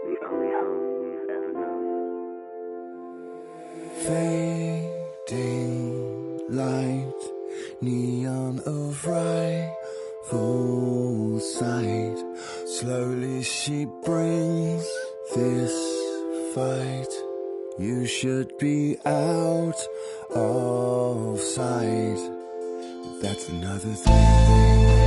the only home we've ever known. Fading light, neon of rival sight. Slowly she brings this fight. You should be out of sight. That's another thing.